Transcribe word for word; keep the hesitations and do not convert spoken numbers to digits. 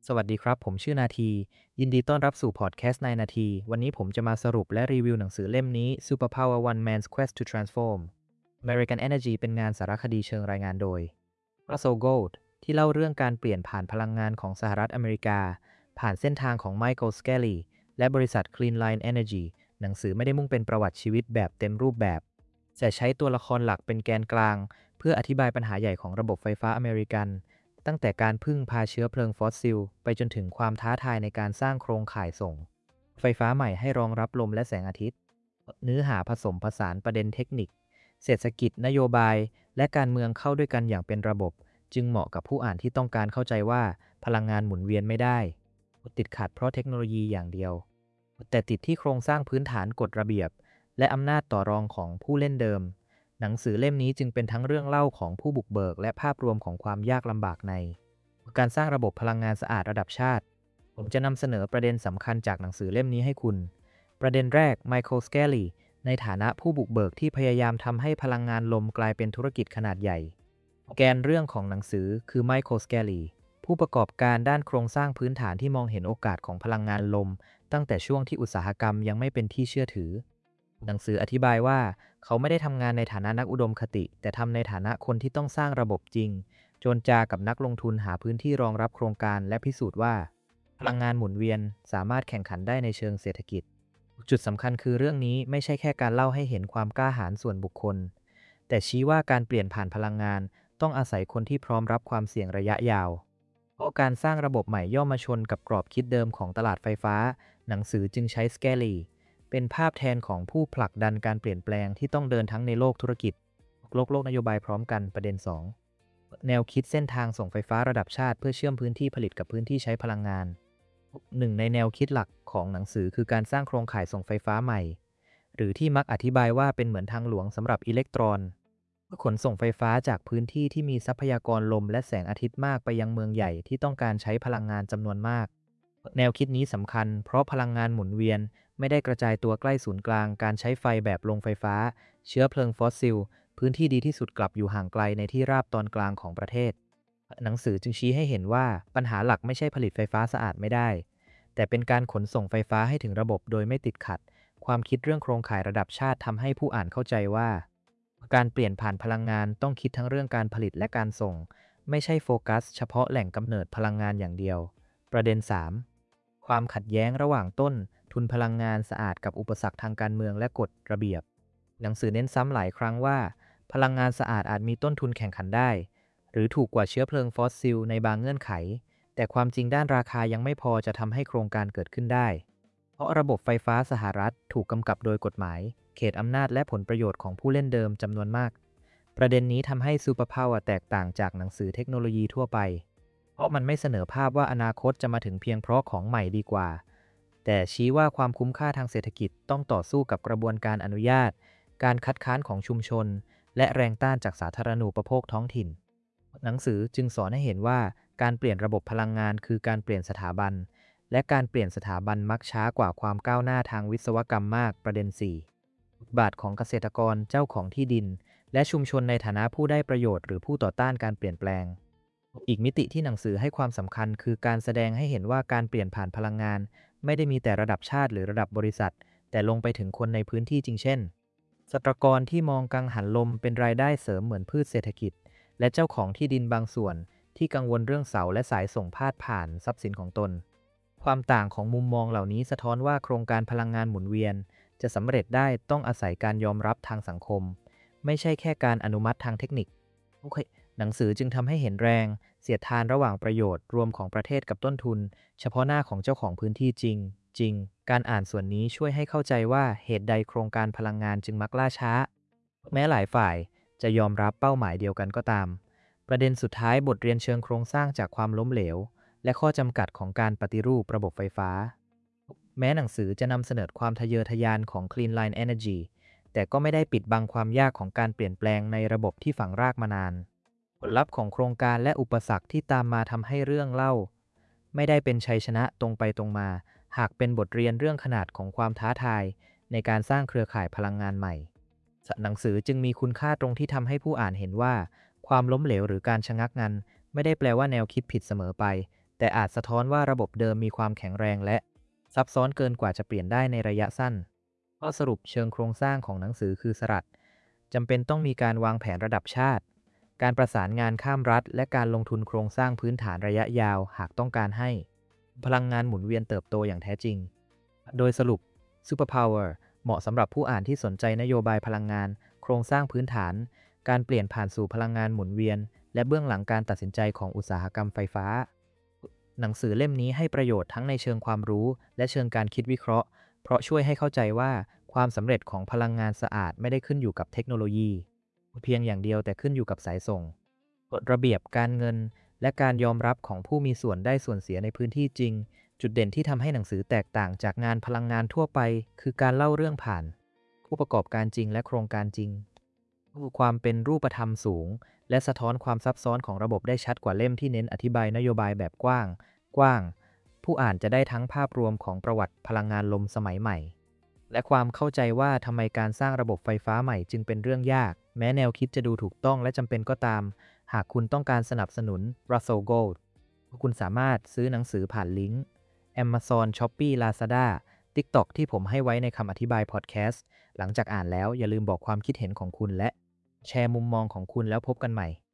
สวัสดีครับผมชื่อนาทียินดีต้อนรับสู่พอดแคสต์ในนาทีวันนี้ผมจะมาสรุปและรีวิวหนังสือเล่มนี้ Superpower One Man's Quest to Transform American Energy เป็นงานสารคดีเชิงรายงานโดย Russell Gold ที่เล่าเรื่องการเปลี่ยนผ่านพลังงานของสหรัฐอเมริกาผ่านเส้นทางของ Michael Skelly และบริษัท Clean Line Energy หนังสือไม่ได้มุ่งเป็นประวัติชีวิตแบบเต็มรูปแบบแต่ใช้ตัวละครหลักเป็นแกนกลางเพื่ออธิบายปัญหาใหญ่ของระบบไฟฟ้าอเมริกัน ตั้งแต่การพึ่งพาเชื้อเพลิงฟอสซิลไปจนถึงความท้าทายในการสร้างโครงข่ายส่งไฟฟ้าใหม่ให้รองรับลมและแสงอาทิตย์เนื้อหาผสมผสานประเด็นเทคนิคเศรษฐกิจนโยบายและการเมืองเข้าด้วยกันอย่างเป็นระบบจึงเหมาะกับผู้อ่านที่ต้องการเข้าใจว่าพลังงานหมุนเวียนไม่ได้ติดขัดเพราะเทคโนโลยีอย่างเดียวแต่ติดที่โครงสร้างพื้นฐานกฎระเบียบและอำนาจต่อรองของผู้เล่นเดิมหนังสือเล่มนี้จึงเป็นทั้งเรื่องเล่าของผู้บุกเบิกและภาพรวมของความยากลำบากในการสร้างระบบพลังงานสะอาดระดับชาติผมจะนำเสนอประเด็นสำคัญจากหนังสือเล่มนี้ให้คุณประเด็นแรก Michael Skelly ในฐานะผู้บุกเบิกที่พยายามทำให้พลังงานลมกลายเป็นธุรกิจขนาดใหญ่แกนเรื่องของหนังสือคือ Michael Skelly ผู้ประกอบการด้านโครงสร้างพื้นฐานที่มองเห็นโอกาสของพลังงานลมตั้งแต่ช่วงที่อุตสาหกรรมยังไม่เป็นที่เชื่อถือหนังสืออธิบายว่าเขาไม่ได้ทำงานในฐานะนักอุดมคติแต่ทำในฐานะคนที่ต้องสร้างระบบจริงโจรจากับนักลงทุนหาพื้นที่รองรับโครงการและพิสูจน์ว่าพลังงานหมุนเวียนสามารถแข่งขันได้ในเชิงเศรษฐกิจจุดสำคัญคือเรื่องนี้ไม่ใช่แค่การเล่าให้เห็นความกล้าหาญส่วนบุคคลแต่ชี้ว่าการเปลี่ยนผ่านพลังงานต้องอาศัยคนที่พร้อมรับความเสี่ยงระยะยาวเพราะการสร้างระบบใหม่ย่อมมาชนกับกรอบคิดเดิมของตลาดไฟฟ้าหนังสือจึงใช้ Skelly เป็นภาพแทนของผู้ผลักดันการเปลี่ยนแปลงที่ต้องเดินทั้งในโลกธุรกิจโลกโลกนโยบายพร้อมกันประเด็นสองแนวคิดเส้นทางส่งไฟฟ้าระดับชาติเพื่อเชื่อมพื้นที่ผลิตกับพื้นที่ใช้พลังงานหนึ่งในแนวคิดหลักของหนังสือคือการสร้างโครงข่ายส่งไฟฟ้าใหม่หรือที่มักอธิบายว่าเป็นเหมือนทางหลวงสำหรับอิเล็กตรอนเพื่อขนส่งไฟฟ้าจากพื้นที่ที่มีทรัพยากรลมและแสงอาทิตย์มากไปยังเมืองใหญ่ที่ต้องการใช้พลังงานจำนวนมากแนวคิดนี้สำคัญเพราะพลังงานหมุนเวียนไม่ได้กระจายตัวใกล้ศูนย์กลางการใช้ไฟแบบโรงไฟฟ้าเชื้อเพลิงฟอสซิลพื้นที่ดีที่สุดกลับอยู่ห่างไกลในที่ราบตอนกลางของประเทศหนังสือจึงชี้ให้เห็นว่าปัญหาหลักไม่ใช่ผลิตไฟฟ้าสะอาดไม่ได้แต่เป็นการขนส่งไฟฟ้าให้ถึงระบบโดยไม่ติดขัดความคิดเรื่องโครงข่ายระดับชาติทำให้ผู้อ่านเข้าใจว่าการเปลี่ยนผ่านพลังงานต้องคิดทั้งเรื่องการผลิตและการส่งไม่ใช่โฟกัสเฉพาะแหล่งกำเนิดพลังงานอย่างเดียวประเด็นสามความขัดแย้งระหว่างต้นทุนพลังงานสะอาดกับอุปสรรคทางการเมืองและกฎระเบียบหนังสือเน้นซ้ำหลายครั้งว่าพลังงานสะอาดอาจมีต้นทุนแข่งขันได้หรือถูกกว่าเชื้อเพลิงฟอสซิลในบางเงื่อนไขแต่ความจริงด้านราคายังไม่พอจะทำให้โครงการเกิดขึ้นได้เพราะระบบไฟฟ้าสหรัฐถูกกำกับโดยกฎหมายเขตอำนาจและผลประโยชน์ของผู้เล่นเดิมจำนวนมากประเด็นนี้ทำให้ซูเปอร์พาวเวอร์แตกต่างจากหนังสือเทคโนโลยีทั่วไปเพราะมันไม่เสนอภาพว่าอนาคตจะมาถึงเพียงเพราะของใหม่ดีกว่าแต่ชี้ว่าความคุ้มค่าทางเศรษฐกิจต้องต่อสู้กับกระบวนการอนุญาตการคัดค้านของชุมชนและแรงต้านจากสาธารณูปโภคท้องถิ่นหนังสือจึงสอนให้เห็นว่าการเปลี่ยนระบบพลังงานคือการเปลี่ยนสถาบันและการเปลี่ยนสถาบันมักช้ากว่าความก้าวหน้าทางวิศวกรรมมากประเด็นสี่บทบาทของเกษตรกรเจ้าของที่ดินและชุมชนในฐานะผู้ได้ประโยชน์หรือผู้ต่อต้านการเปลี่ยนแปลงอีกมิติที่หนังสือให้ความสำคัญคือการแสดงให้เห็นว่าการเปลี่ยนผ่านพลังงานไม่ได้มีแต่ระดับชาติหรือระดับบริษัทแต่ลงไปถึงคนในพื้นที่จริงเช่นสตรกรที่มองกังหันลมเป็นรายได้เสริมเหมือนพืชเศรษฐกิจและเจ้าของที่ดินบางส่วนที่กังวลเรื่องเสาและสายส่งพาดผ่านทรัพย์สินของตนความต่างของมุมมองเหล่านี้สะท้อนว่าโครงการพลังงานหมุนเวียนจะสำเร็จได้ต้องอาศัยการยอมรับทางสังคมไม่ใช่แค่การอนุมัติทางเทคนิคโอเคหนังสือจึงทำให้เห็นแรงเสียดทานระหว่างประโยชน์รวมของประเทศกับต้นทุนเฉพาะหน้าของเจ้าของพื้นที่จริงจริงการอ่านส่วนนี้ช่วยให้เข้าใจว่าเหตุใดโครงการพลังงานจึงมักล่าช้าแม้หลายฝ่ายจะยอมรับเป้าหมายเดียวกันก็ตามประเด็นสุดท้ายบทเรียนเชิงโครงสร้างจากความล้มเหลวและข้อจำกัดของการปฏิรูประบบไฟฟ้าแม้หนังสือจะนำเสนอความทะเยอทะยานของ Clean Line Energy แต่ก็ไม่ได้ปิดบังความยากของการเปลี่ยนแปลงในระบบที่ฝังรากมานานผลลัพธ์ของโครงการและอุปสรรคที่ตามมาทำให้เรื่องเล่าไม่ได้เป็นชัยชนะตรงไปตรงมาหากเป็นบทเรียนเรื่องขนาดของความท้าทายในการสร้างเครือข่ายพลังงานใหม่หนังสือจึงมีคุณค่าตรงที่ทำให้ผู้อ่านเห็นว่าความล้มเหลวหรือการชะงักงันไม่ได้แปลว่าแนวคิดผิดเสมอไปแต่อาจสะท้อนว่าระบบเดิมมีความแข็งแรงและซับซ้อนเกินกว่าจะเปลี่ยนได้ในระยะสั้นข้อสรุปเชิงโครงสร้างของหนังสือคือสรัสจำเป็นต้องมีการวางแผนระดับชาติการประสานงานข้ามรัฐและการลงทุนโครงสร้างพื้นฐานระยะยาวหากต้องการให้พลังงานหมุนเวียนเติบโตอย่างแท้จริงโดยสรุป Superpower เหมาะสำหรับผู้อ่านที่สนใจนโยบายพลังงานโครงสร้างพื้นฐานการเปลี่ยนผ่านสู่พลังงานหมุนเวียนและเบื้องหลังการตัดสินใจของอุตสาหกรรมไฟฟ้าหนังสือเล่มนี้ให้ประโยชน์ทั้งในเชิงความรู้และเชิงการคิดวิเคราะห์เพราะช่วยให้เข้าใจว่าความสำเร็จของพลังงานสะอาดไม่ได้ขึ้นอยู่กับเทคโนโลยีเพียงอย่างเดียวแต่ขึ้นอยู่กับสายส่งกฎระเบียบการเงินและการยอมรับของผู้มีส่วนได้ส่วนเสียในพื้นที่จริงจุดเด่นที่ทำให้หนังสือแตกต่างจากงานพลังงานทั่วไปคือการเล่าเรื่องผ่านผู้ประกอบการจริงและโครงการจริงความเป็นรูปธรรมสูงและสะท้อนความซับซ้อนของระบบได้ชัดกว่าเล่มที่เน้นอธิบายนโยบายแบบกว้างกว้างผู้อ่านจะได้ทั้งภาพรวมของประวัติพลังงานลมสมัยใหม่และความเข้าใจว่าทำไมการสร้างระบบไฟฟ้าใหม่จึงเป็นเรื่องยากแม้แนวคิดจะดูถูกต้องและจำเป็นก็ตามหากคุณต้องการสนับสนุน Russell Gold คุณสามารถซื้อหนังสือผ่านลิงก์ Amazon Shopee Lazada TikTok ที่ผมให้ไว้ในคำอธิบายพอดแคสต์หลังจากอ่านแล้วอย่าลืมบอกความคิดเห็นของคุณและแชร์มุมมองของคุณแล้วพบกันใหม่